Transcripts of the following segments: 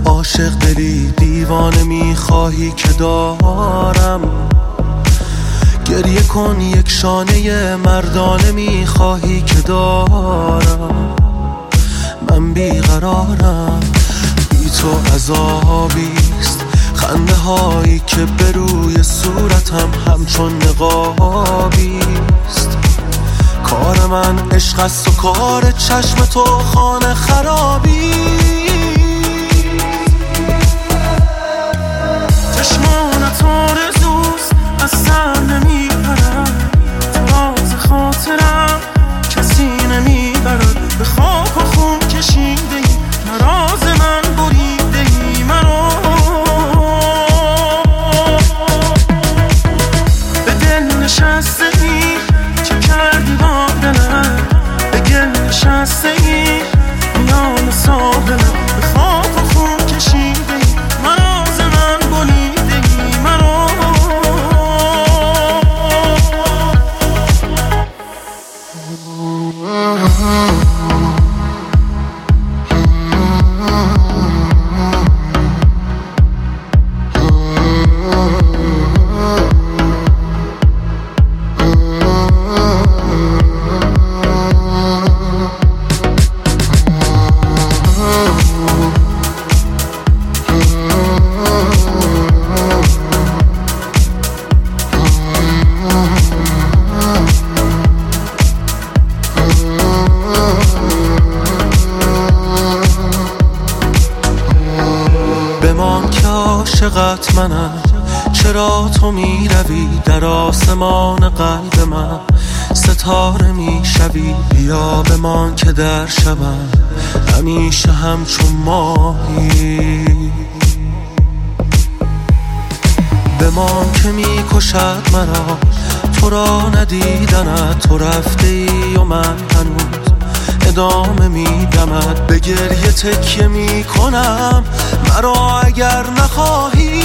عاشق دلی دیوانه میخواهی که دارم، گریه کن یک شانه مردانه میخواهی که دارم. من بیقرارم، بی تو عذابیست، خنده هایی که به روی صورتم همچون نقابیست. کار من عشق است و کار چشم تو خانه خرابی. چشمانت آرزوست از سر نمیپرد، تو راز خاطرم کسی نمیبرد. به خاک و خون کشیده ای نراز من بریده ای مرا. به دل نشسته ای چه کردی با دلم، به گل نشسته ای میان ساحلم. به خاک و خون کشیده ای نراز من بریده ای مرا. بمان که عاشقت منم، چرا تو میروی در آسمان قلب من ستاره میشوی. بیا بمان که در شبم همیشه همچون ماهی. بمان که میکشد مرا تو را ندیدنت، تو رفته ای و من هنوز ادامه میدمد. به گریه تکیه میکنم مرا اگر نخواهی.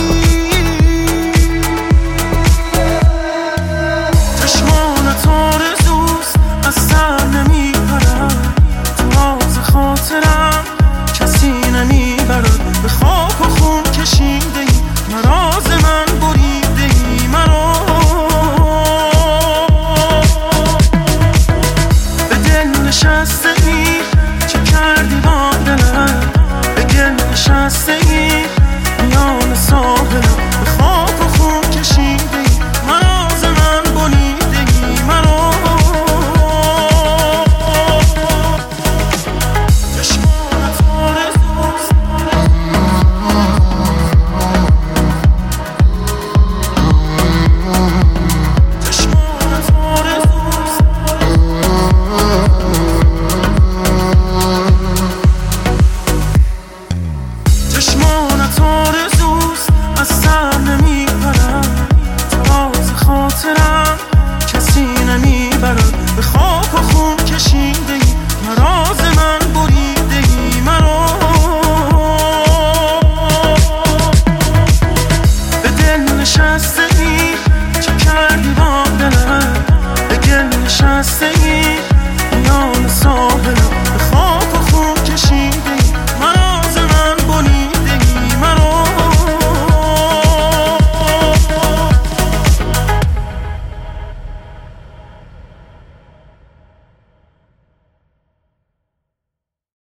چشمانت آرزوست از سر نمیپرد، تو راز خاطرم کسی نمیبرد. به خاک و خون کشیده ای نراز من بریده ای مرا. به دل نشسته ای چه کردی با دلم، به گل نشسته ای میان ساحلم. به خاک و خون کشیده ای نراز من بریده ای مرا. چشمانت آرزوست، چشمانت آرزوست. چشمانت